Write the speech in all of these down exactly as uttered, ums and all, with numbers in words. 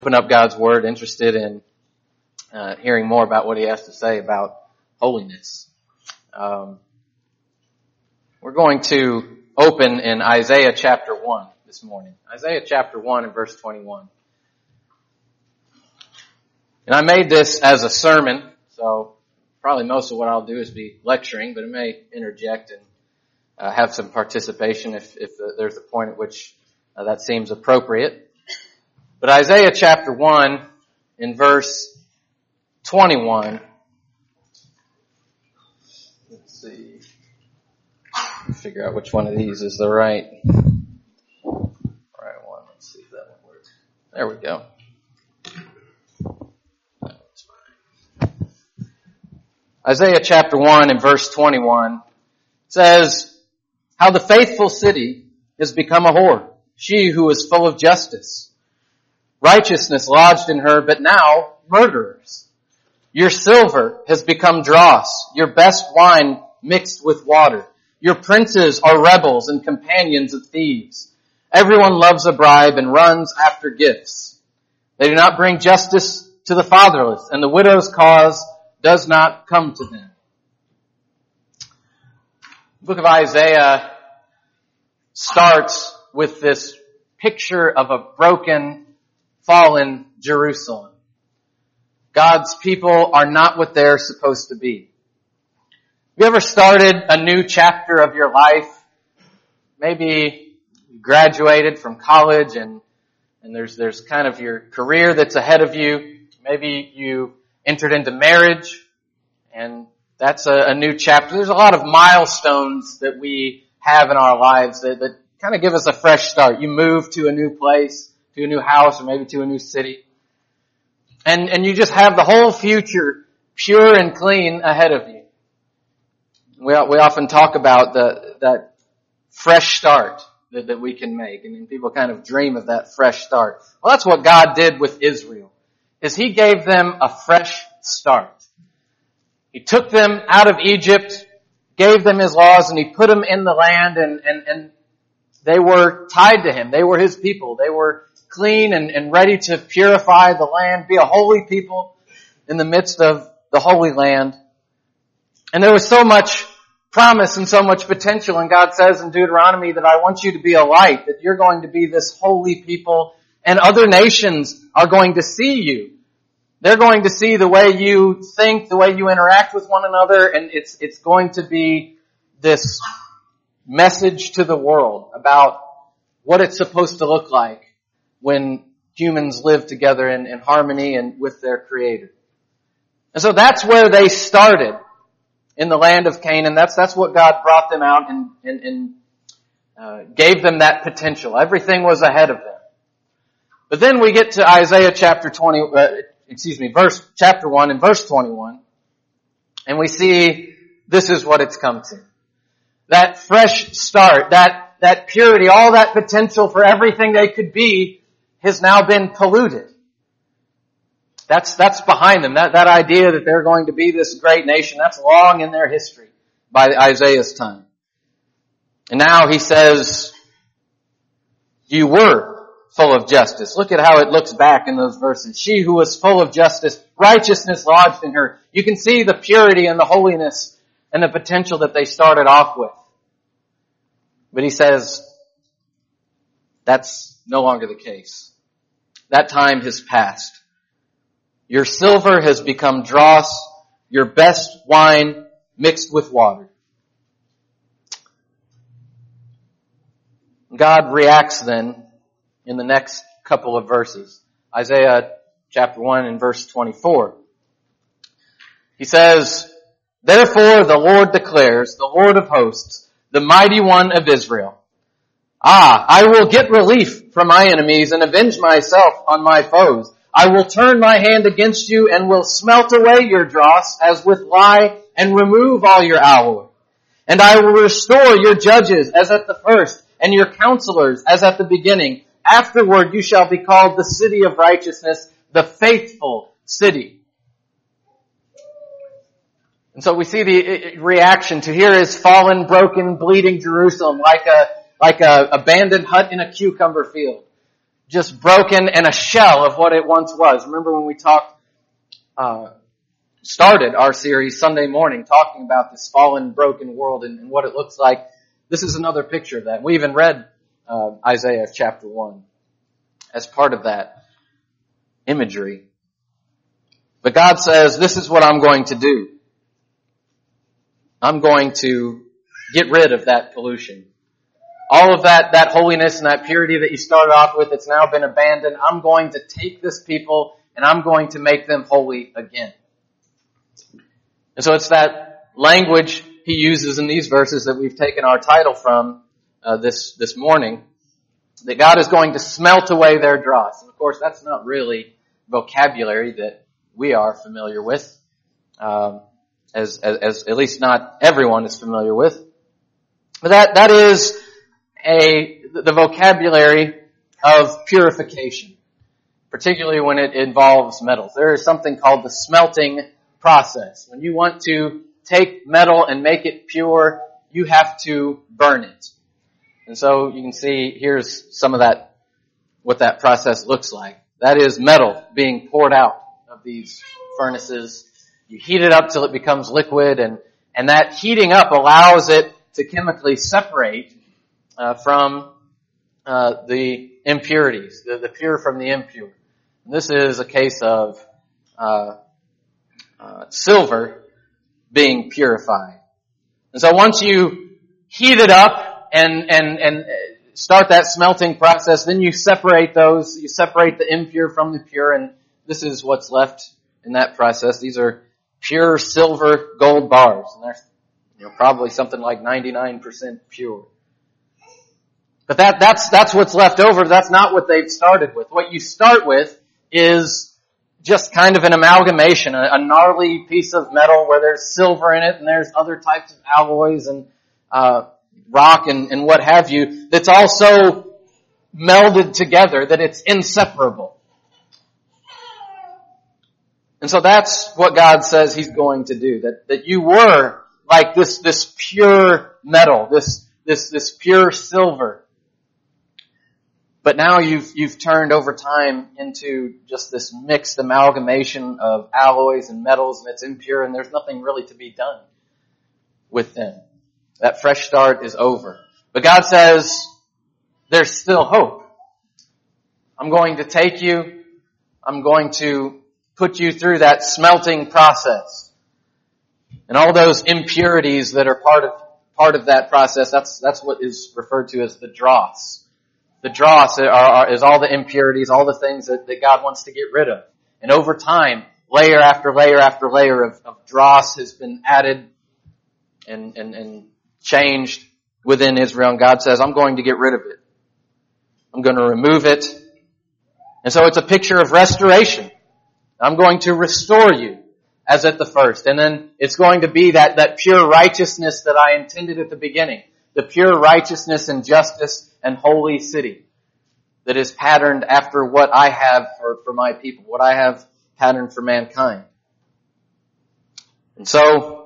Open up God's Word, interested in uh, hearing more about what He has to say about holiness. Um, we're going to open in Isaiah chapter one this morning. Isaiah chapter one and verse twenty-one. And I made this as a sermon, so probably most of what I'll do is be lecturing, but I may interject and uh, have some participation if, if uh, there's a point at which uh, that seems appropriate. But Isaiah chapter one in verse twenty-one. Let's see. Figure out which one of these is the right, right one. Let's see if that one works. There we go. That's fine. Isaiah chapter one and verse twenty-one says, "How the faithful city has become a whore, she who is full of justice. Righteousness lodged in her, but now murderers. Your silver has become dross, your best wine mixed with water. Your princes are rebels and companions of thieves. Everyone loves a bribe and runs after gifts. They do not bring justice to the fatherless, and the widow's cause does not come to them." The book of Isaiah starts with this picture of a broken, fallen Jerusalem. God's people are not what they're supposed to be. Have you ever started a new chapter of your life? Maybe you graduated from college and, and there's, there's kind of your career that's ahead of you. Maybe you entered into marriage and that's a, a new chapter. There's a lot of milestones that we have in our lives that, that kind of give us a fresh start. You move to a new place, to a new house, or maybe to a new city. And, and you just have the whole future pure and clean ahead of you. We, we often talk about the, that fresh start that, that we can make. I mean, people kind of dream of that fresh start. Well, that's what God did with Israel, is He gave them a fresh start. He took them out of Egypt, gave them His laws, and He put them in the land, and, and, and they were tied to Him. They were His people. They were clean and, and ready to purify the land, be a holy people in the midst of the Holy Land. And there was so much promise and so much potential. And God says in Deuteronomy that I want you to be a light, that you're going to be this holy people, and other nations are going to see you. They're going to see the way you think, the way you interact with one another, and it's it's going to be this message to the world about what it's supposed to look like when humans live together in, in harmony and with their Creator. And so that's where they started in the land of Canaan. That's that's what God brought them out and, and, and uh, gave them that potential. Everything was ahead of them. But then we get to Isaiah chapter twenty, uh, excuse me, verse chapter one and verse twenty-one, and we see this is what it's come to. That fresh start, that that purity, all that potential for everything they could be has now been polluted. That's, that's behind them. That, that idea that they're going to be this great nation, that's long in their history by Isaiah's time. And now he says, you were full of justice. Look at how it looks back in those verses. She who was full of justice, righteousness lodged in her. You can see the purity and the holiness and the potential that they started off with. But he says, that's no longer the case. That time has passed. Your silver has become dross, your best wine mixed with water. God reacts then in the next couple of verses. Isaiah chapter one and verse twenty-four. He says, "Therefore the Lord declares, the Lord of hosts, the mighty one of Israel, Ah, I will get relief from my enemies and avenge myself on my foes. I will turn my hand against you and will smelt away your dross as with lye and remove all your alloy. And I will restore your judges as at the first and your counselors as at the beginning. Afterward you shall be called the city of righteousness, the faithful city." And so we see the reaction to here is fallen, broken, bleeding Jerusalem like a like a abandoned hut in a cucumber field. just broken and a shell of what it once was. Remember when we talked, uh, started our series Sunday morning talking about this fallen, broken world and, and what it looks like. This is another picture of that. We even read uh, Isaiah chapter one as part of that imagery. But God says, this is what I'm going to do. I'm going to get rid of that pollution. All of that, that holiness and that purity that you started off with, it's now been abandoned. I'm going to take this people and I'm going to make them holy again. And so it's that language he uses in these verses that we've taken our title from uh, this, this morning, that God is going to smelt away their dross. And of course, that's not really vocabulary that we are familiar with, um, as, as, as at least not everyone is familiar with. But that, that is a, the vocabulary of purification, particularly when it involves metals. There is something called the smelting process. When you want to take metal and make it pure, you have to burn it. And so you can see here's some of that, what that process looks like. That is metal being poured out of these furnaces. You heat it up till it becomes liquid, and, and that heating up allows it to chemically separate uh, from uh, the impurities, the, the pure from the impure. And this is a case of uh, uh, silver being purified. And so once you heat it up and and and start that smelting process, then you separate those, you separate the impure from the pure, and this is what's left in that process. These are pure silver gold bars, and they're, you know, probably something like ninety-nine percent pure. But that that's that's what's left over. That's not what they've started with. What you start with is just kind of an amalgamation, a, a gnarly piece of metal where there's silver in it and there's other types of alloys and uh rock and, and what have you, that's also melded together, that it's inseparable. And so that's what God says He's going to do, that, that you were like this, this pure metal, this, this, this pure silver. But now you've, you've turned over time into just this mixed amalgamation of alloys and metals, and it's impure, and there's nothing really to be done with them. That fresh start is over. But God says, there's still hope. I'm going to take you, I'm going to put you through that smelting process. And all those impurities that are part of, part of that process, that's, that's what is referred to as the dross. The dross are, are, is all the impurities, all the things that, that God wants to get rid of. And over time, layer after layer after layer of, of dross has been added and, and, and changed within Israel. And God says, I'm going to get rid of it. I'm going to remove it. And so it's a picture of restoration. I'm going to restore you as at the first. And then it's going to be that, that pure righteousness that I intended at the beginning. The pure righteousness and justice and holy city that is patterned after what I have for, for my people, what I have patterned for mankind. And so,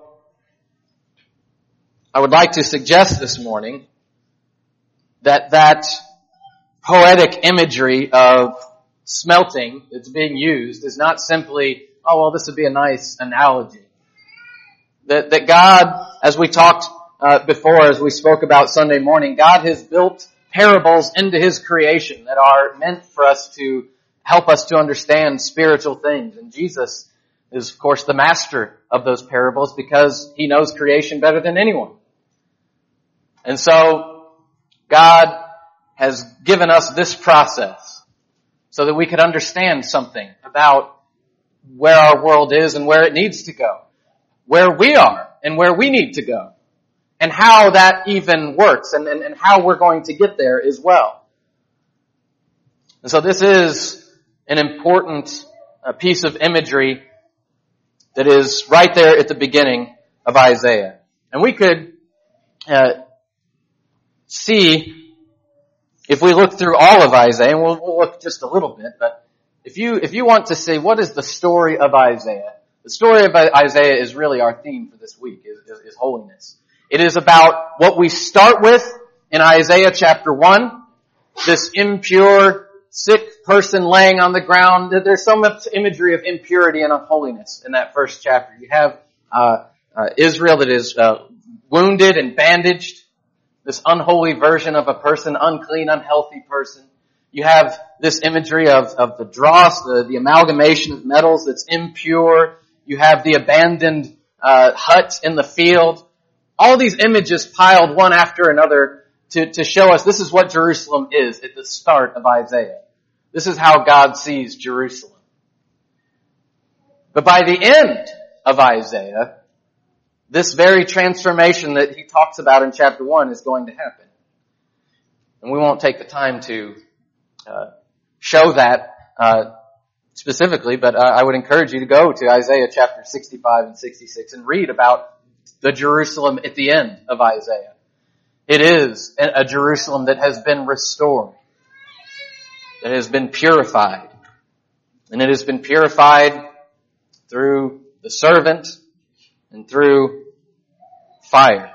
I would like to suggest this morning that that poetic imagery of smelting that's being used is not simply, oh, well, this would be a nice analogy. That, that God, as we talked uh, before, as we spoke about Sunday morning, God has built parables into His creation that are meant for us to help us to understand spiritual things. And Jesus is, of course, the master of those parables because He knows creation better than anyone. And so, God has given us this process so that we could understand something about where our world is and where it needs to go, where we are and where we need to go, and how that even works, and, and, and how we're going to get there as well. And so this is an important uh, piece of imagery that is right there at the beginning of Isaiah. And we could uh, see, if we look through all of Isaiah, and we'll, we'll look just a little bit, but if you if you want to see what is the story of Isaiah, the story of Isaiah is really our theme for this week, is, is, is holiness. It is about what we start with in Isaiah chapter one, this impure sick person laying on the ground. There's so much imagery of impurity and unholiness in that first chapter. You have uh, uh Israel that is uh, wounded and bandaged, this unholy version of a person, unclean, unhealthy person. You have this imagery of, of the dross, the, the amalgamation of metals that's impure. You have the abandoned uh, hut in the field. All these images piled one after another to, to show us this is what Jerusalem is at the start of Isaiah. This is how God sees Jerusalem. But by the end of Isaiah, this very transformation that he talks about in chapter one is going to happen. And we won't take the time to uh, show that uh, specifically, but uh, I would encourage you to go to Isaiah chapter sixty-five and sixty-six and read about the Jerusalem at the end of Isaiah. It is a Jerusalem that has been restored, that has been purified. And it has been purified through the servant and through fire.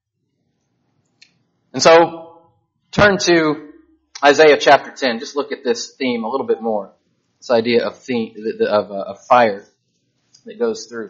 And so, turn to Isaiah chapter ten. Just look at this theme a little bit more. This idea of theme, of, uh, of fire that goes through.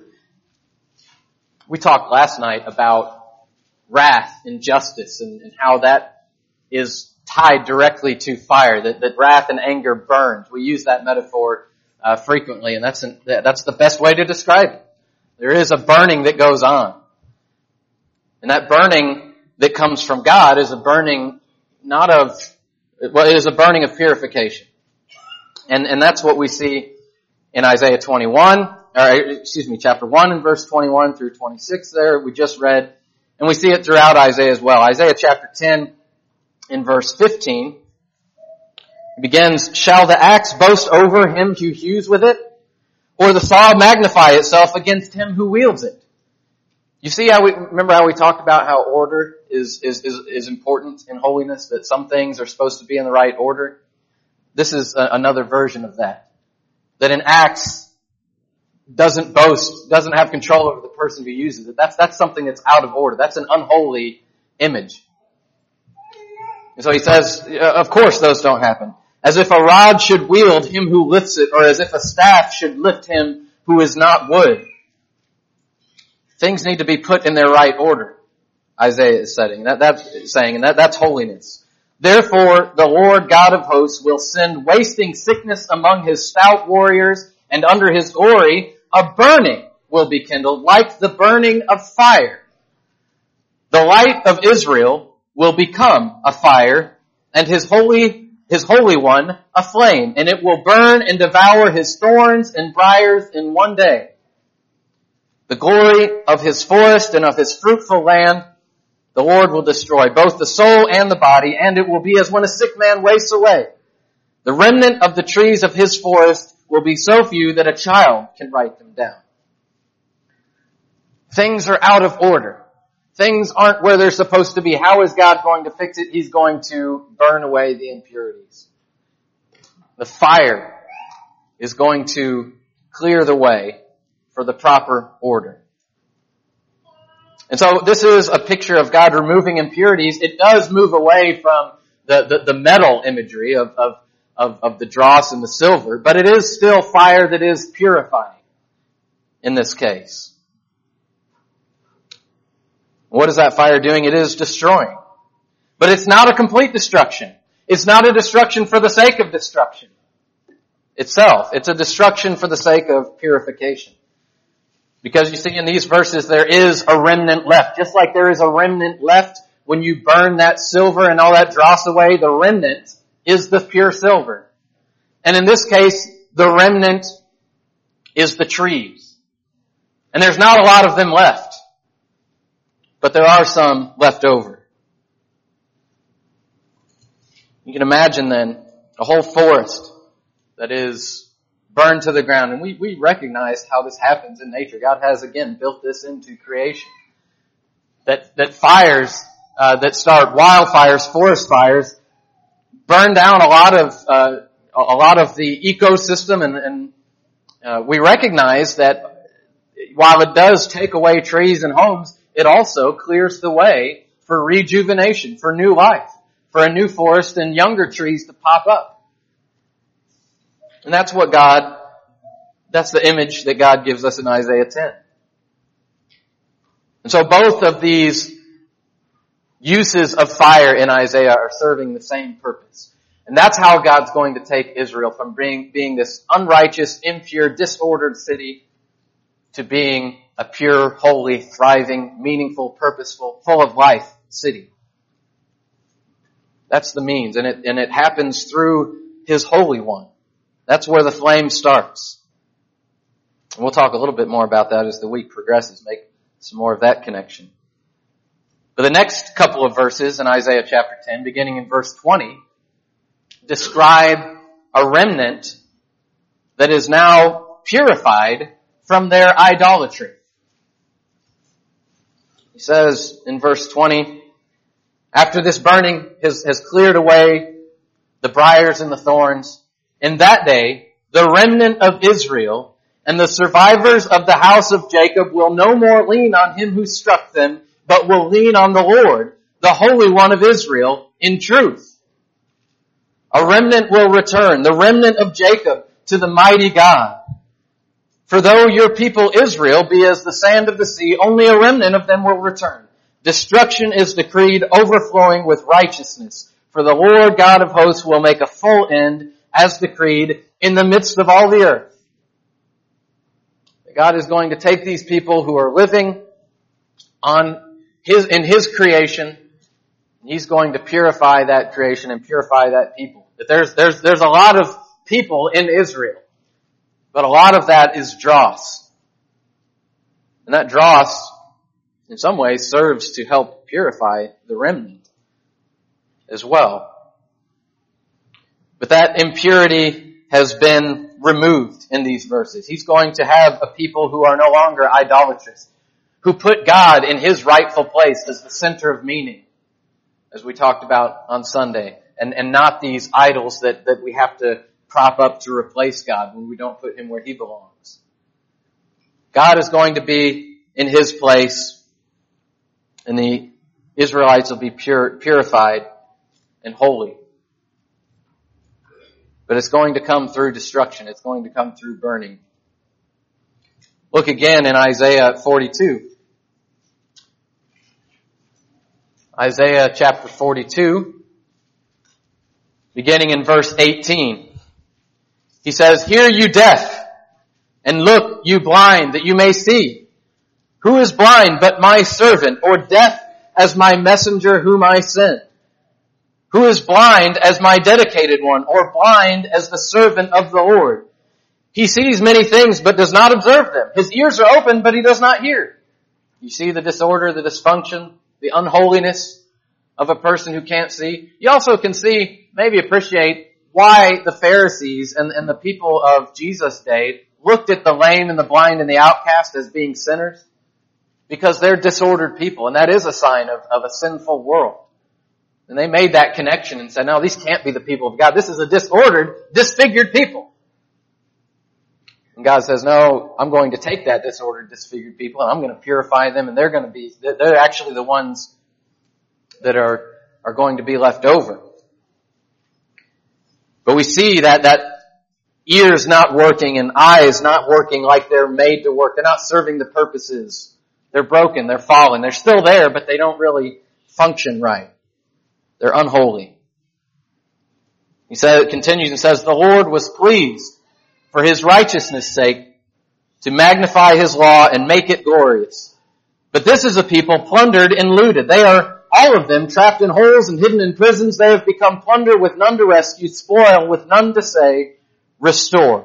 We talked last night about wrath and justice and, and how that is tied directly to fire, that, that wrath and anger burns. We use that metaphor uh, frequently, and that's an, that's the best way to describe it. There is a burning that goes on. And that burning that comes from God is a burning not of, well, it is a burning of purification. And, and that's what we see in Isaiah twenty-one, or excuse me, chapter one and verse twenty-one through twenty-six there, we just read. And we see it throughout Isaiah as well. Isaiah chapter ten in verse fifteen, it begins, "Shall the axe boast over him who hews with it? Or the saw magnify itself against him who wields it?" You see how we, remember how we talked about how order is, is, is, is important in holiness, that some things are supposed to be in the right order? This is a, another version of that. That an axe doesn't boast, doesn't have control over the person who uses it. That's, that's something that's out of order. That's an unholy image. And so he says, of course those don't happen. As if a rod should wield him who lifts it, or as if a staff should lift him who is not wood. Things need to be put in their right order, Isaiah is saying. That, that's saying, and that, that's holiness. Therefore, the Lord God of hosts will send wasting sickness among his stout warriors, and under his glory a burning will be kindled, like the burning of fire. The light of Israel will become a fire, and his holy, his holy one a flame, and it will burn and devour his thorns and briars in one day. The glory of his forest and of his fruitful land, the Lord will destroy both the soul and the body, and it will be as when a sick man wastes away. The remnant of the trees of his forest will be so few that a child can write them down. Things are out of order. Things aren't where they're supposed to be. How is God going to fix it? He's going to burn away the impurities. The fire is going to clear the way for the proper order. And so this is a picture of God removing impurities. It does move away from the, the, the metal imagery of, of, of, of the dross and the silver, but it is still fire that is purifying in this case. What is that fire doing? It is destroying. But it's not a complete destruction. It's not a destruction for the sake of destruction itself. It's a destruction for the sake of purification. Because you see in these verses there is a remnant left. Just like there is a remnant left when you burn that silver and all that dross away, the remnant is the pure silver. And in this case, the remnant is the trees. And there's not a lot of them left. But there are some left over. You can imagine then a whole forest that is burned to the ground. And we, we recognize how this happens in nature. God has, again, built this into creation. That, that fires, uh, that start wildfires, forest fires, burn down a lot of, uh, a lot of the ecosystem. And, and uh, we recognize that while it does take away trees and homes, it also clears the way for rejuvenation, for new life, for a new forest and younger trees to pop up. And that's what God, that's the image that God gives us in Isaiah ten. And so both of these uses of fire in Isaiah are serving the same purpose. And that's how God's going to take Israel from being, being this unrighteous, impure, disordered city to being a pure, holy, thriving, meaningful, purposeful, full of life city. That's the means. And it, and it happens through His Holy One. That's where the flame starts. And we'll talk a little bit more about that as the week progresses, make some more of that connection. But the next couple of verses in Isaiah chapter ten, beginning in verse twenty, describe a remnant that is now purified from their idolatry. He says in verse twenty, after this burning has, has cleared away the briars and the thorns, in that day the remnant of Israel and the survivors of the house of Jacob will no more lean on him who struck them, but will lean on the Lord, the Holy One of Israel, in truth. A remnant will return, the remnant of Jacob, to the mighty God. For though your people Israel be as the sand of the sea, only a remnant of them will return. Destruction is decreed, overflowing with righteousness. For the Lord God of hosts will make a full end, as decreed, in the midst of all the earth. God is going to take these people who are living on His, in His creation, He's going to purify that creation and purify that people. But there's, there's, there's a lot of people in Israel, but a lot of that is dross. And that dross, in some ways, serves to help purify the remnant as well. But that impurity has been removed in these verses. He's going to have a people who are no longer idolatrous, who put God in His rightful place as the center of meaning, as we talked about on Sunday, and, and not these idols that, that we have to prop up to replace God when we don't put Him where He belongs. God is going to be in His place, and the Israelites will be pure, purified and holy. But it's going to come through destruction. It's going to come through burning. Look again in Isaiah forty-two. Isaiah chapter forty-two, beginning in verse eighteen. He says, "Hear you deaf, and look you blind, that you may see. Who is blind but my servant, or deaf as my messenger whom I send? Who is blind as my dedicated one, or blind as the servant of the Lord? He sees many things, but does not observe them. His ears are open, but he does not hear." You see the disorder, the dysfunction, the unholiness of a person who can't see. You also can see, maybe appreciate, why the Pharisees and, and the people of Jesus' day looked at the lame and the blind and the outcast as being sinners. Because they're disordered people, and that is a sign of, of a sinful world. And they made that connection and said, no, these can't be the people of God. This is a disordered, disfigured people. And God says, no, I'm going to take that disordered, disfigured people and I'm going to purify them, and they're going to be, they're actually the ones that are, are going to be left over. But we see that, that ears not working and eyes not working like they're made to work. They're not serving the purposes. They're broken, they're fallen. They're still there, but they don't really function right. They're unholy. He says, it continues and says, "The Lord was pleased for His righteousness' sake to magnify His law and make it glorious. But this is a people plundered and looted. They are, all of them, trapped in holes and hidden in prisons. They have become plunder with none to rescue, spoil with none to say, restore."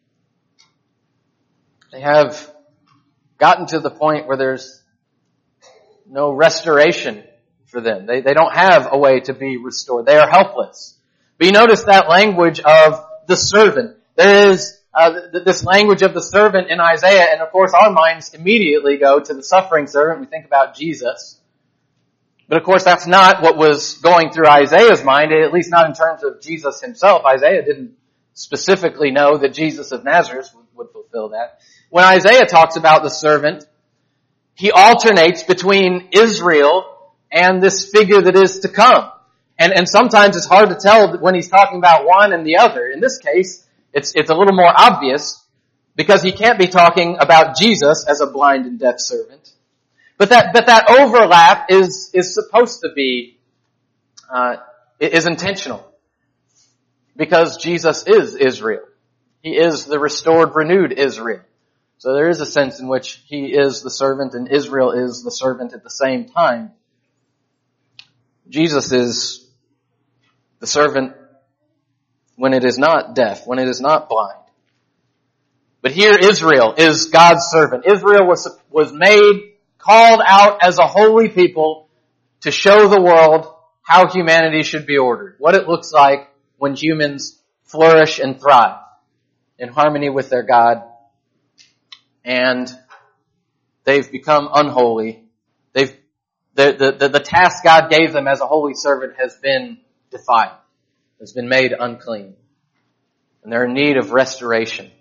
They have gotten to the point where there's no restoration for them. They, they don't have a way to be restored. They are helpless. But you notice that language of the servant. There is uh, th- this language of the servant in Isaiah, and of course our minds immediately go to the suffering servant. We think about Jesus. But of course that's not what was going through Isaiah's mind, at least not in terms of Jesus Himself. Isaiah didn't specifically know that Jesus of Nazareth would, would fulfill that. When Isaiah talks about the servant, he alternates between Israel and this figure that is to come. And, and sometimes it's hard to tell when he's talking about one and the other. In this case, it's, it's a little more obvious because he can't be talking about Jesus as a blind and deaf servant. But that, but that overlap is, is supposed to be, uh, is intentional. Because Jesus is Israel. He is the restored, renewed Israel. So there is a sense in which he is the servant and Israel is the servant at the same time. Jesus is the servant when it is not deaf, when it is not blind. But here Israel is God's servant. Israel was, was made, called out as a holy people to show the world how humanity should be ordered. What it looks like when humans flourish and thrive in harmony with their God. And they've become unholy. They've, the, the, the task God gave them as a holy servant has been defiled, has been made unclean. And they're in need of restoration.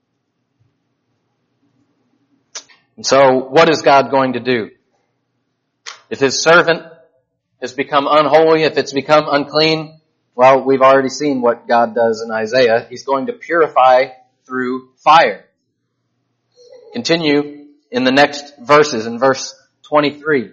And so what is God going to do? If his servant has become unholy, if it's become unclean, well, we've already seen what God does in Isaiah. He's going to purify through fire. Continue in the next verses, in verse twenty-three.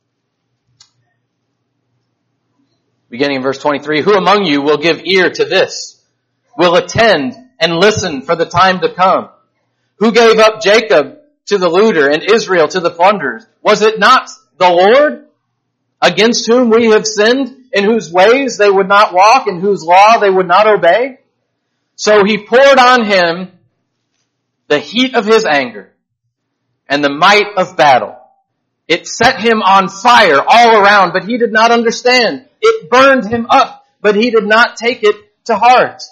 Beginning in verse twenty-three, who among you will give ear to this? Will attend and listen for the time to come? Who gave up Jacob to the looter and Israel to the plunderers? Was it not the Lord against whom we have sinned, in whose ways they would not walk, in whose law they would not obey? So he poured on him the heat of his anger and the might of battle. It set him on fire all around, but he did not understand. It burned him up, but he did not take it to heart.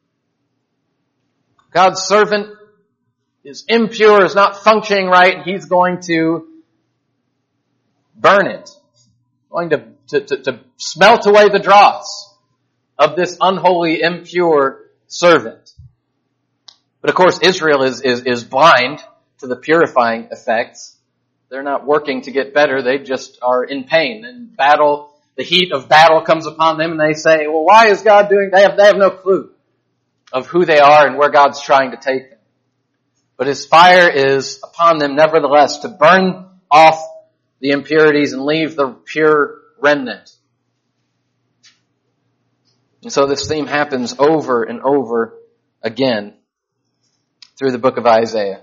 God's servant is impure, is not functioning right, and he's going to burn it. Going to, to, to, to smelt away the dross of this unholy, impure servant. But of course, Israel is, is, is blind to the purifying effects. They're not working to get better. They just are in pain. And battle, the heat of battle comes upon them and they say, well, why is God doing, they have, they have no clue of who they are and where God's trying to take them. But his fire is upon them nevertheless to burn off the impurities and leave the pure remnant. And so this theme happens over and over again through the book of Isaiah.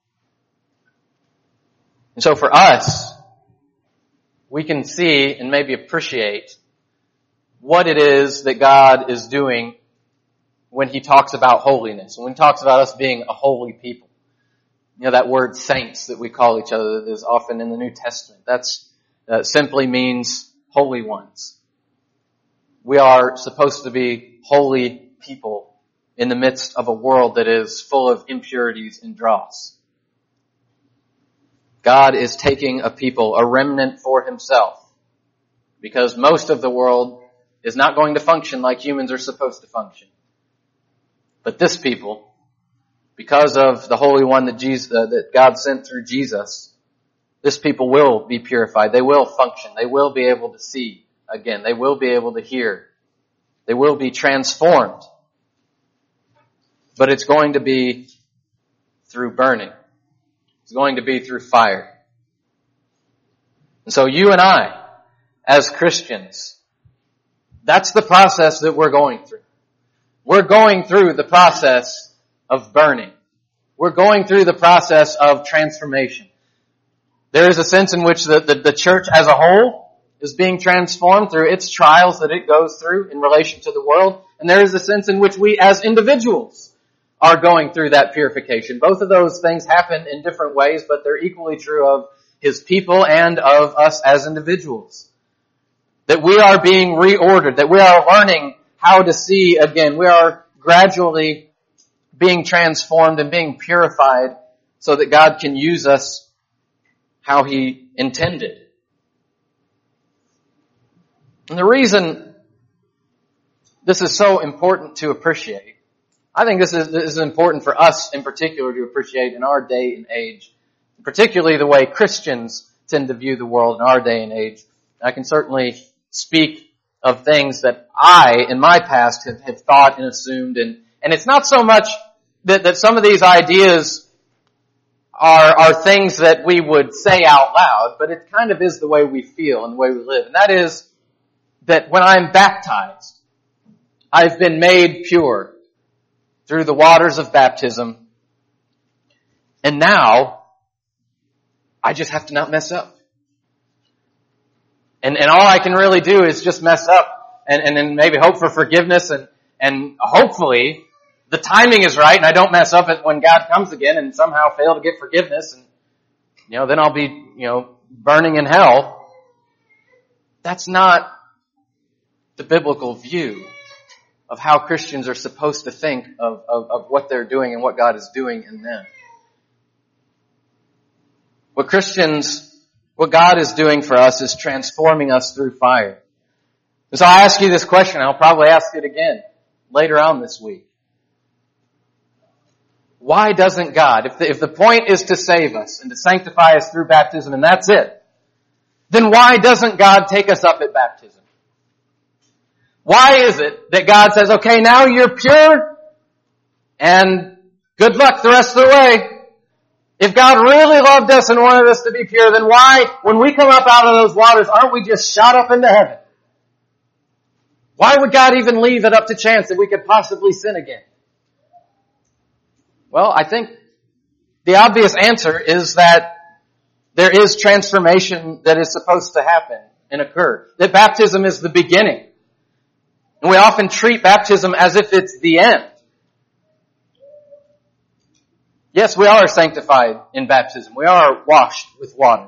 And so for us, we can see and maybe appreciate what it is that God is doing when he talks about holiness, when he talks about us being a holy people. You know, that word saints that we call each other that is often in the New Testament. That's uh, simply means holy ones. We are supposed to be holy people in the midst of a world that is full of impurities and dross. God is taking a people, a remnant for himself, because most of the world is not going to function like humans are supposed to function. But this people, because of the Holy One that Jesus, uh, that God sent through Jesus, this people will be purified. They will function. They will be able to see again. They will be able to hear. They will be transformed. But it's going to be through burning. It's going to be through fire. And so you and I, as Christians, that's the process that we're going through. We're going through the process of burning. We're going through the process of transformation. There is a sense in which the, the, the church as a whole is being transformed through its trials that it goes through in relation to the world. And there is a sense in which we as individuals are going through that purification. Both of those things happen in different ways, but they're equally true of his people and of us as individuals. That we are being reordered, that we are learning how to see again. We are gradually being transformed and being purified so that God can use us how he intended. And the reason this is so important to appreciate, I think this is, this is important for us in particular to appreciate in our day and age, particularly the way Christians tend to view the world in our day and age. I can certainly speak of things that I, in my past, have, have thought and assumed and, And it's not so much that, that some of these ideas are, are things that we would say out loud, but it kind of is the way we feel and the way we live. And that is that when I'm baptized, I've been made pure through the waters of baptism. And now I just have to not mess up. And, and all I can really do is just mess up and, and then maybe hope for forgiveness and, and hopefully the timing is right and I don't mess up when God comes again and somehow fail to get forgiveness and, you know, then I'll be, you know, burning in hell. That's not the biblical view of how Christians are supposed to think of, of, of what they're doing and what God is doing in them. What Christians What God is doing for us is transforming us through fire. And so I ask you this question, I'll probably ask it again later on this week. Why doesn't God, if the, if the point is to save us and to sanctify us through baptism and that's it, then why doesn't God take us up at baptism? Why is it that God says, okay, now you're pure and good luck the rest of the way? If God really loved us and wanted us to be pure, then why, when we come up out of those waters, aren't we just shot up into heaven? Why would God even leave it up to chance that we could possibly sin again? Well, I think the obvious answer is that there is transformation that is supposed to happen and occur. That baptism is the beginning. And we often treat baptism as if it's the end. Yes, we are sanctified in baptism. We are washed with water.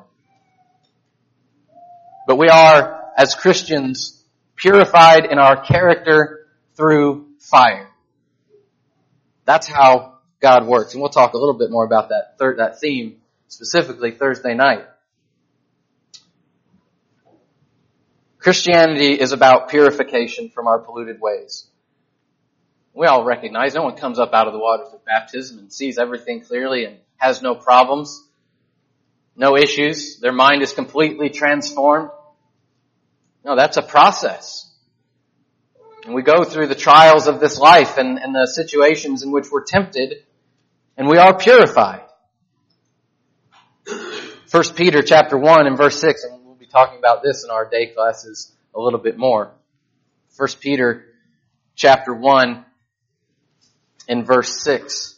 But we are, as Christians, purified in our character through fire. That's how God works. And we'll talk a little bit more about that third, that theme specifically Thursday night. Christianity is about purification from our polluted ways. We all recognize no one comes up out of the waters of baptism and sees everything clearly and has no problems, no issues. Their mind is completely transformed. No, that's a process. And we go through the trials of this life and, and the situations in which we're tempted, and we are purified. First Peter chapter one and verse six, and we'll be talking about this in our day classes a little bit more. First Peter chapter one in verse six.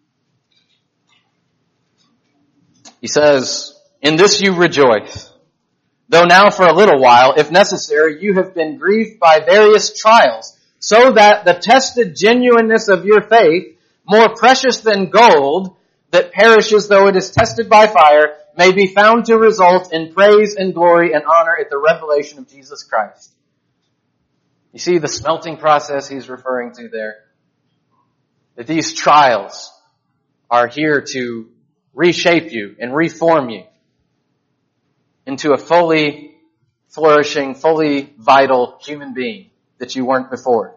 He says, "In this you rejoice, though now for a little while, if necessary, you have been grieved by various trials, so that the tested genuineness of your faith, more precious than gold, that perishes though it is tested by fire, may be found to result in praise and glory and honor at the revelation of Jesus Christ." You see the smelting process he's referring to there? That these trials are here to reshape you and reform you into a fully flourishing, fully vital human being that you weren't before.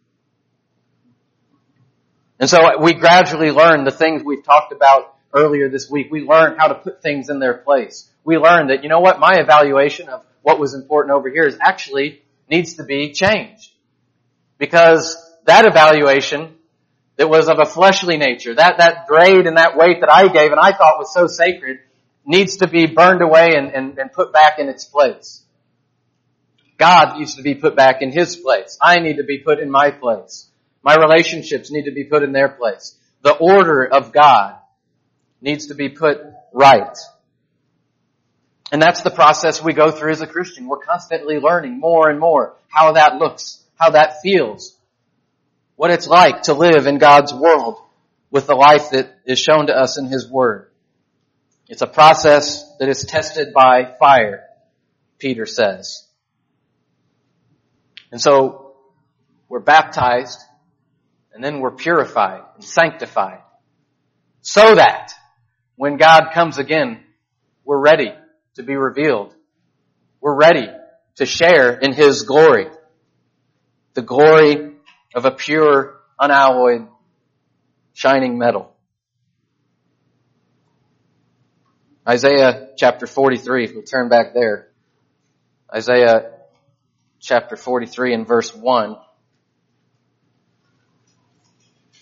And so we gradually learn the things we've talked about earlier this week. We learn how to put things in their place. We learn that, you know what, my evaluation of what was important over here is actually needs to be changed. Because that evaluation that was of a fleshly nature, that, that grade and that weight that I gave and I thought was so sacred, needs to be burned away and, and, and put back in its place. God needs to be put back in His place. I need to be put in my place. My relationships need to be put in their place. The order of God needs to be put right. And that's the process we go through as a Christian. We're constantly learning more and more how that looks, how that feels, what it's like to live in God's world with the life that is shown to us in His Word. It's a process that is tested by fire, Peter says. And so we're baptized and then we're purified and sanctified so that when God comes again, we're ready to be revealed. We're ready to share in His glory. The glory of a pure, unalloyed, shining metal. Isaiah chapter forty-three, if we'll turn back there. Isaiah chapter forty-three and verse one.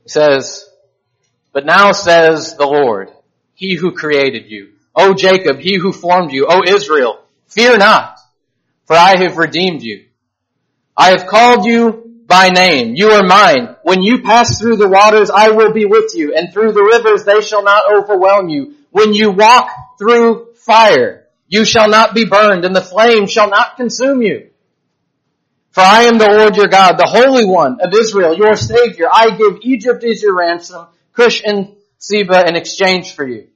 He says, "But now says the Lord, He who created you, O Jacob, He who formed you, O Israel, fear not, for I have redeemed you. I have called you by name. You are mine. When you pass through the waters, I will be with you, and through the rivers they shall not overwhelm you. When you walk through fire, you shall not be burned, and the flame shall not consume you. For I am the Lord your God, the Holy One of Israel, your Savior. I give Egypt as your ransom, Cush and Seba in exchange for you."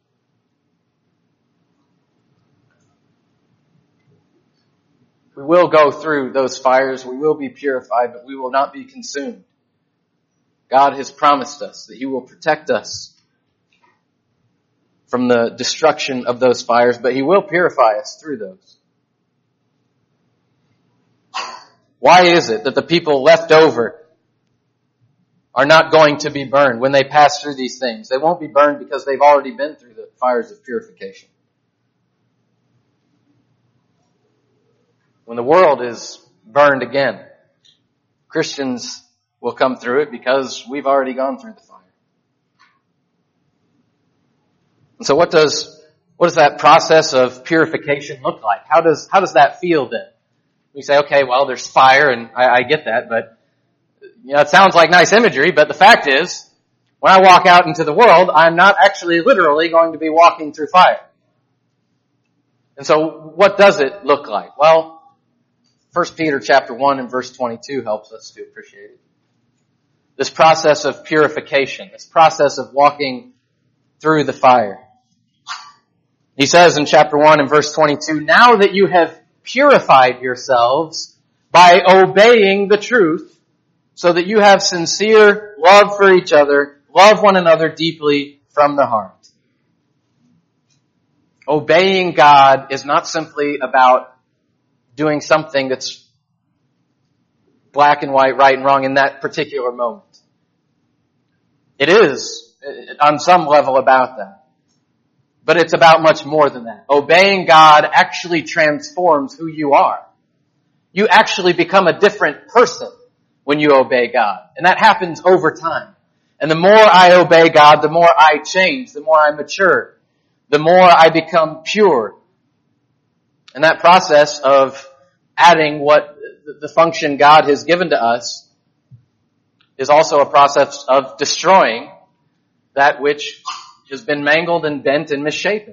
We will go through those fires. We will be purified, but we will not be consumed. God has promised us that He will protect us from the destruction of those fires, but He will purify us through those. Why is it that the people left over are not going to be burned when they pass through these things? They won't be burned because they've already been through the fires of purification. When the world is burned again, Christians will come through it because we've already gone through the fire. And so what does, what does that process of purification look like? How does, how does that feel then? We say, okay, well, there's fire, and I, I get that, but, you know, it sounds like nice imagery, but the fact is, when I walk out into the world, I'm not actually literally going to be walking through fire. And so, what does it look like? Well, First Peter chapter one and verse twenty-two helps us to appreciate it. This process of purification, this process of walking through the fire. He says in chapter one and verse twenty-two, "Now that you have purified yourselves by obeying the truth, so that you have sincere love for each other, love one another deeply from the heart." Obeying God is not simply about doing something that's black and white, right and wrong in that particular moment. It is, on some level, about that. But it's about much more than that. Obeying God actually transforms who you are. You actually become a different person when you obey God. And that happens over time. And the more I obey God, the more I change, the more I mature, the more I become pure. And that process of adding what the function God has given to us is also a process of destroying that which has been mangled and bent and misshapen.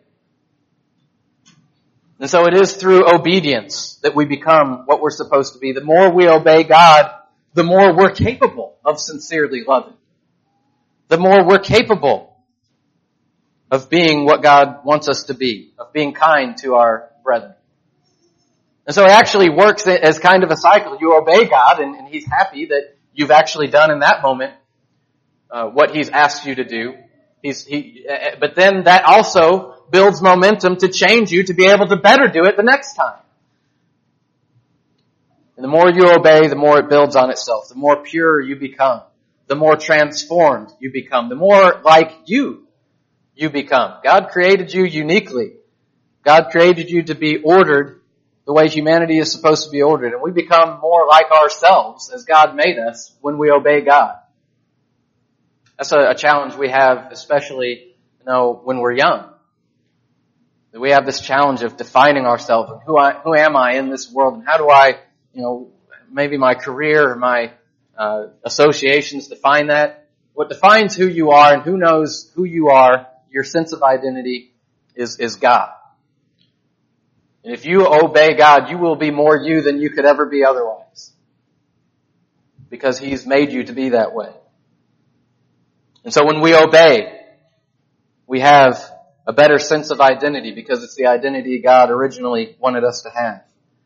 And so it is through obedience that we become what we're supposed to be. The more we obey God, the more we're capable of sincerely loving. The more we're capable of being what God wants us to be, of being kind to our brethren. And so it actually works as kind of a cycle. You obey God, and, and He's happy that you've actually done in that moment uh, what He's asked you to do. He's, he, uh, but then that also builds momentum to change you to be able to better do it the next time. And the more you obey, the more it builds on itself. The more pure you become. The more transformed you become. The more like you you become. God created you uniquely. God created you to be ordered the way humanity is supposed to be ordered. And we become more like ourselves as God made us when we obey God. That's a, a challenge we have, especially, you know, when we're young. We have this challenge of defining ourselves and who I, who am I in this world, and how do I, you know, maybe my career or my uh, associations define that. What defines who you are and who knows who you are, your sense of identity, is is God. And if you obey God, you will be more you than you could ever be otherwise, because He's made you to be that way. And so when we obey, we have a better sense of identity, because it's the identity God originally wanted us to have.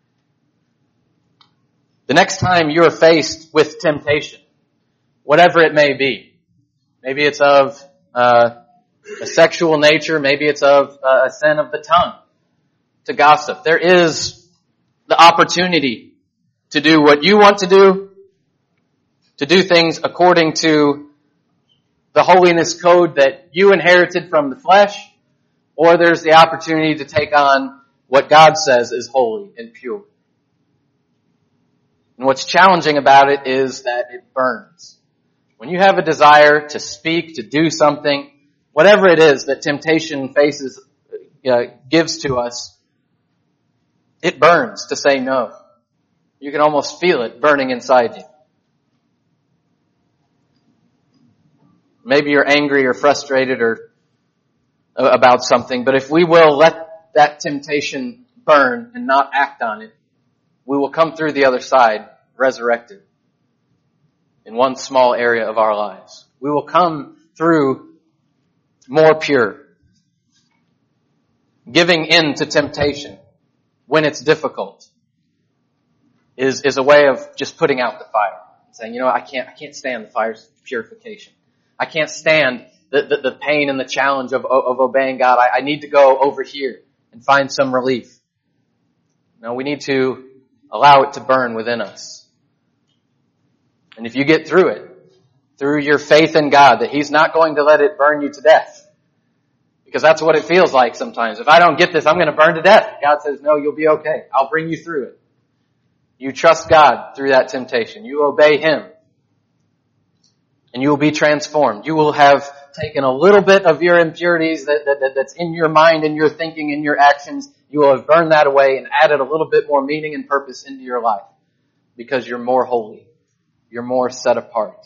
The next time you're faced with temptation, whatever it may be, maybe it's of uh, a sexual nature, maybe it's of uh, a sin of the tongue, to gossip, there is the opportunity to do what you want to do, to do things according to the holiness code that you inherited from the flesh, or there's the opportunity to take on what God says is holy and pure. And what's challenging about it is that it burns. When you have a desire to speak, to do something, whatever it is that temptation faces, uh, gives to us, it burns to say no. You can almost feel it burning inside you. Maybe you're angry or frustrated or uh, about something, but if we will let that temptation burn and not act on it, we will come through the other side resurrected in one small area of our lives. We will come through more pure. Giving in to temptation when it's difficult is, is a way of just putting out the fire. Saying, you know, I can't, I can't stand the fire's purification. I can't stand the, the, the pain and the challenge of, of obeying God. I, I need to go over here and find some relief. No, we need to allow it to burn within us. And if you get through it, through your faith in God, that He's not going to let it burn you to death. Because that's what it feels like sometimes. If I don't get this, I'm going to burn to death. God says, no, you'll be okay. I'll bring you through it. You trust God through that temptation. You obey Him. And you will be transformed. You will have taken a little bit of your impurities that, that, that, that's in your mind and your thinking and your actions. You will have burned that away and added a little bit more meaning and purpose into your life. Because you're more holy. You're more set apart.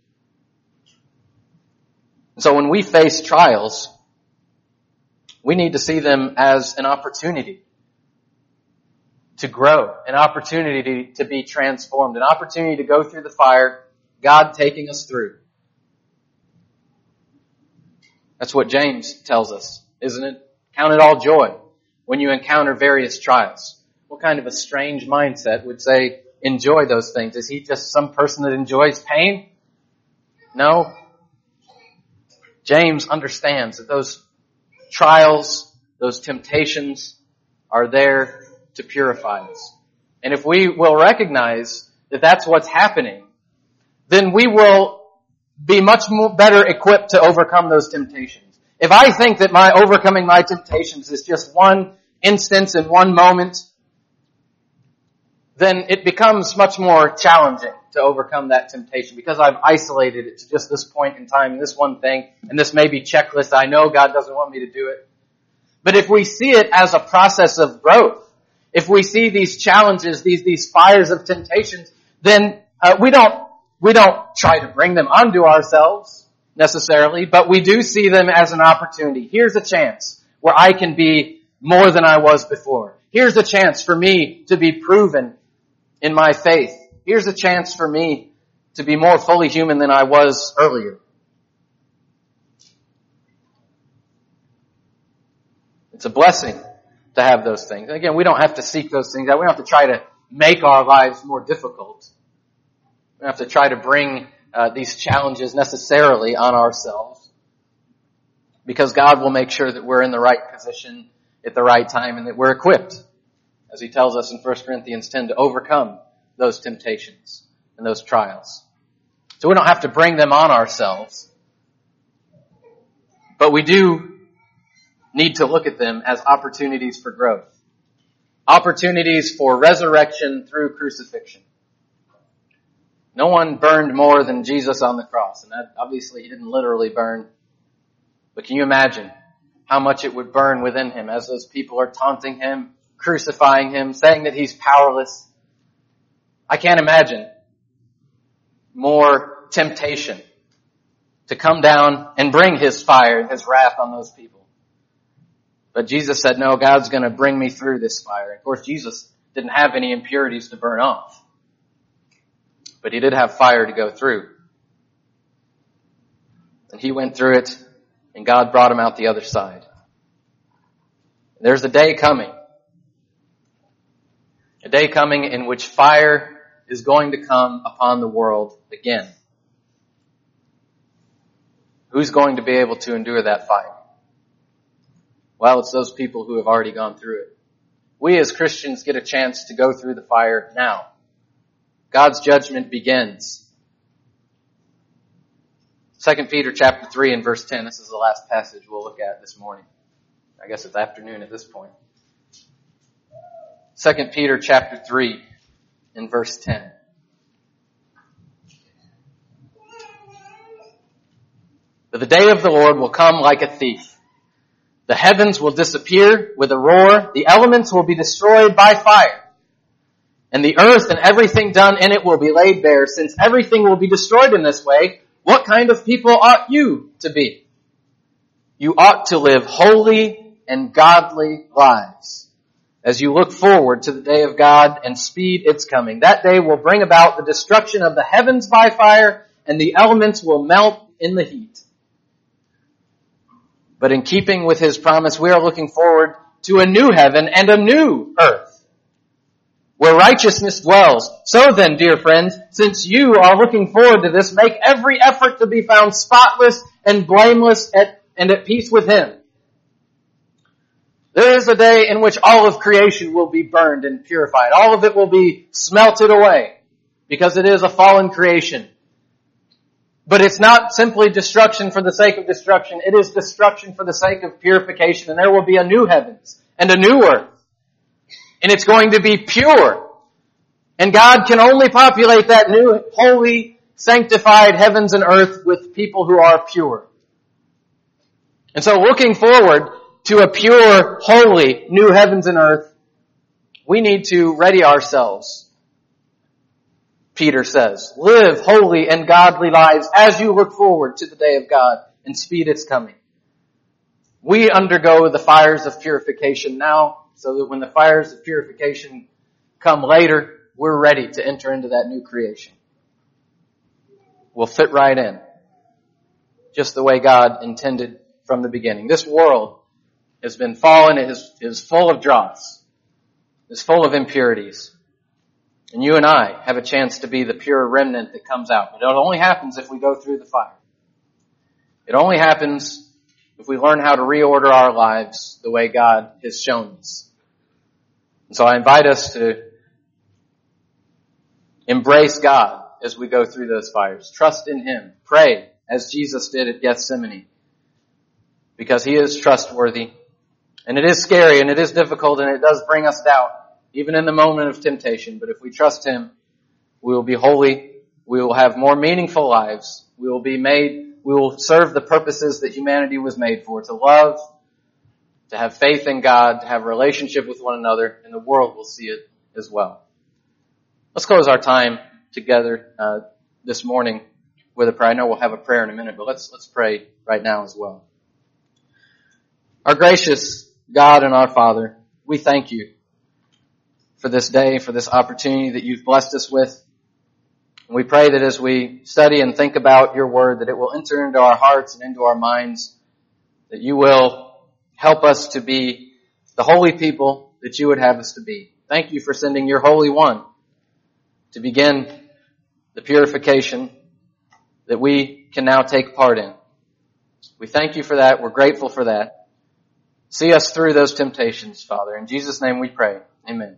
So when we face trials, we need to see them as an opportunity to grow, an opportunity to be transformed, an opportunity to go through the fire, God taking us through. That's what James tells us, isn't it? Count it all joy when you encounter various trials. What kind of a strange mindset would say, enjoy those things? Is he just some person that enjoys pain? No. James understands that those trials, those temptations are there to purify us. And if we will recognize that that's what's happening, then we will be much more better equipped to overcome those temptations. If I think that my overcoming my temptations is just one instance in one moment, then it becomes much more challenging to overcome that temptation because I've isolated it to just this point in time, this one thing, and this may be checklist. I know God doesn't want me to do it. But if we see it as a process of growth, if we see these challenges, these, these fires of temptations, then uh, we don't, we don't try to bring them onto ourselves necessarily, but we do see them as an opportunity. Here's a chance where I can be more than I was before. Here's a chance for me to be proven in my faith. Here's a chance for me to be more fully human than I was earlier. It's a blessing to have those things. And again, we don't have to seek those things out. We don't have to try to make our lives more difficult. We don't have to try to bring uh, these challenges necessarily on ourselves. Because God will make sure that we're in the right position at the right time and that we're equipped, as He tells us in First Corinthians ten, to overcome those temptations and those trials. So we don't have to bring them on ourselves. But we do need to look at them as opportunities for growth. Opportunities for resurrection through crucifixion. No one burned more than Jesus on the cross. And that obviously He didn't literally burn. But can you imagine how much it would burn within Him as those people are taunting Him, crucifying Him, saying that He's powerless? I can't imagine more temptation to come down and bring His fire and His wrath on those people. But Jesus said, no, God's going to bring me through this fire. Of course, Jesus didn't have any impurities to burn off. But He did have fire to go through. And He went through it, and God brought Him out the other side. There's a day coming. A day coming in which fire is going to come upon the world again. Who's going to be able to endure that fire? Well, it's those people who have already gone through it. We as Christians get a chance to go through the fire now. God's judgment begins. Second Peter chapter three and verse ten. This is the last passage we'll look at this morning. I guess it's afternoon at this point. Second Peter chapter three and verse ten. But the day of the Lord will come like a thief. The heavens will disappear with a roar. The elements will be destroyed by fire. And the earth and everything done in it will be laid bare. Since everything will be destroyed in this way, what kind of people ought you to be? You ought to live holy and godly lives as you look forward to the day of God and speed its coming. That day will bring about the destruction of the heavens by fire, and the elements will melt in the heat. But in keeping with his promise, we are looking forward to a new heaven and a new earth where righteousness dwells. So then, dear friends, since you are looking forward to this, make every effort to be found spotless and blameless at, and at peace with him. There is a day in which all of creation will be burned and purified. All of it will be smelted away because it is a fallen creation. But it's not simply destruction for the sake of destruction. It is destruction for the sake of purification. And there will be a new heavens and a new earth. And it's going to be pure. And God can only populate that new, holy, sanctified heavens and earth with people who are pure. And so looking forward to a pure, holy, new heavens and earth, we need to ready ourselves. Peter says, live holy and godly lives as you look forward to the day of God and speed its coming. We undergo the fires of purification now, so that when the fires of purification come later, we're ready to enter into that new creation. We'll fit right in, just the way God intended from the beginning. This world has been fallen, it is, is full of dross, is full of impurities. And you and I have a chance to be the pure remnant that comes out. But it only happens if we go through the fire. It only happens if we learn how to reorder our lives the way God has shown us. And so I invite us to embrace God as we go through those fires. Trust in him. Pray as Jesus did at Gethsemane. Because he is trustworthy. And it is scary and it is difficult and it does bring us doubt. Even in the moment of temptation. But if we trust him, we will be holy. We will have more meaningful lives. We will be made, we will serve the purposes that humanity was made for. To love, to have faith in God, to have a relationship with one another, and the world will see it as well. Let's close our time together uh, this morning with a prayer. I know we'll have a prayer in a minute, but let's let's pray right now as well. Our gracious God and our Father, we thank you for this day, for this opportunity that you've blessed us with. And we pray that as we study and think about your word, that it will enter into our hearts and into our minds, that you will help us to be the holy people that you would have us to be. Thank you for sending your Holy One to begin the purification that we can now take part in. We thank you for that. We're grateful for that. See us through those temptations, Father. In Jesus' name we pray. Amen.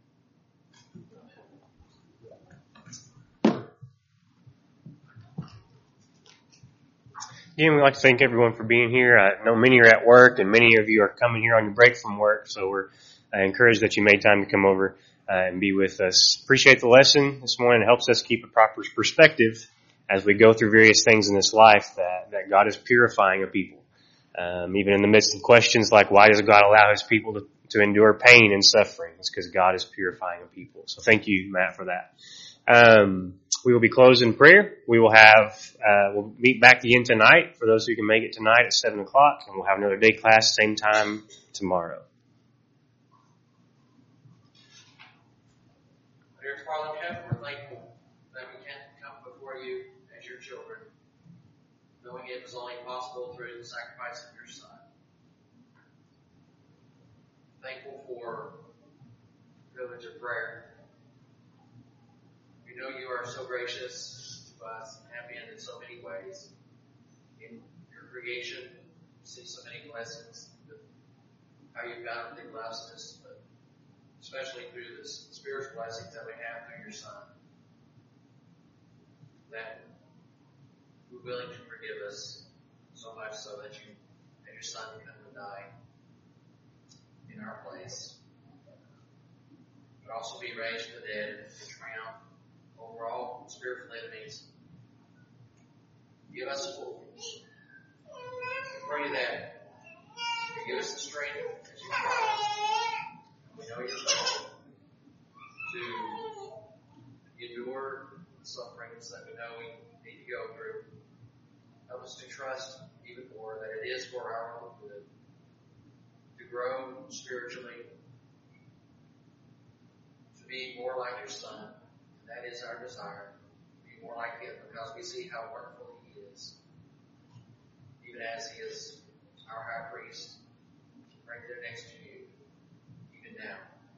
Again, we'd like to thank everyone for being here. I know many are at work and many of you are coming here on your break from work, so we're uh, encouraged that you made time to come over uh, and be with us. Appreciate the lesson this morning. It helps us keep a proper perspective as we go through various things in this life that, that God is purifying a people. Um, even in the midst of questions like why does God allow his people to, to endure pain and suffering? It's because God is purifying a people. So thank you, Matt, for that. Um, we will be closed in prayer. We will have, uh, we'll meet back again tonight for those who can make it tonight at seven o'clock, and we'll have another day class same time tomorrow. Dear Father in heaven, we're thankful that we can come before you as your children, knowing it was only possible through the sacrifice of your Son. Thankful for the privilege of prayer. We know you are so gracious to us and have been in so many ways. In your creation, you see so many blessings, how you've bountifully blessed us, but especially through the spiritual blessings that we have through your Son. That you're willing to forgive us so much so that you, that your Son come to die in our place. But also be raised from the dead and to triumph over all spiritual enemies. Give us pray that you give us the strength as you pray. We know you're faithful to endure the sufferings that we know we need to go through. Help us to trust even more that it is for our own good, to grow spiritually, to be more like your Son. And that is our desire, to be more like Him, because we see how wonderful He is, even as He is our high priest, right there next to you, even now.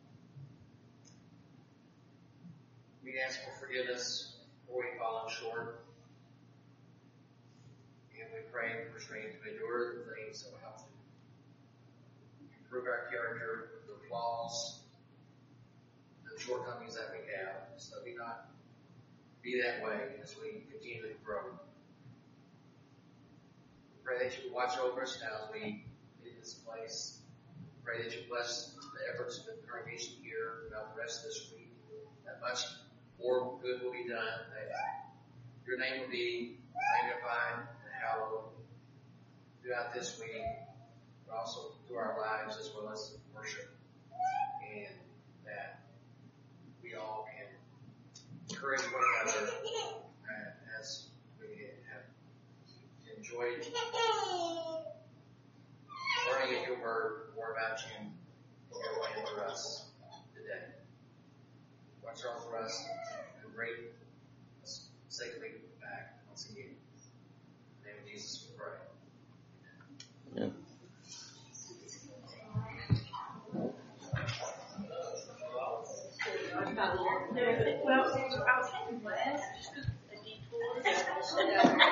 We ask for forgiveness where we've fallen short. And we pray for strength to endure the things that will help to improve our character, the flaws, the shortcomings that we have, so that we not be that way as we continue to grow. We pray that you watch over us now as we leave this place. We pray that you bless the efforts of the congregation here throughout the rest of this week, that much more good will be done, that your name will be magnified and hallowed throughout this week, but also through our lives as well as worship, and that we all can encourage one another uh, as we have enjoyed learning of your word, more about you, and your plan for us today. Watch out for us and bring us safely back once again. In the name of Jesus we pray. Amen. Well, I was kind of glad just because a detour.